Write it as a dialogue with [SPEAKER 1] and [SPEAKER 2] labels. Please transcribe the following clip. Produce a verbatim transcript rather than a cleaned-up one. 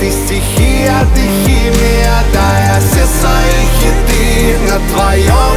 [SPEAKER 1] ты стихия, ты химия. Да, я все свои хиты на твоем